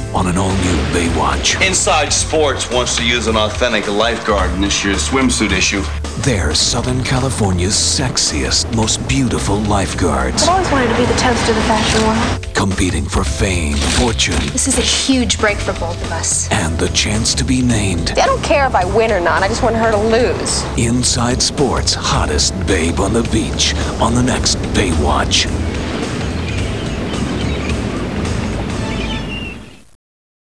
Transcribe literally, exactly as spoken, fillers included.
on an all-new Baywatch. Inside Sports wants to use an authentic lifeguard in this year's swimsuit issue. They're Southern California's sexiest, most beautiful lifeguards. I've always wanted to be the toast of the fashion world. Competing for fame, fortune, This is a huge break for both of us. and the chance to be named I don't care if I win or not. I just want her to lose. Inside Sports' hottest babe on the beach on the next Baywatch.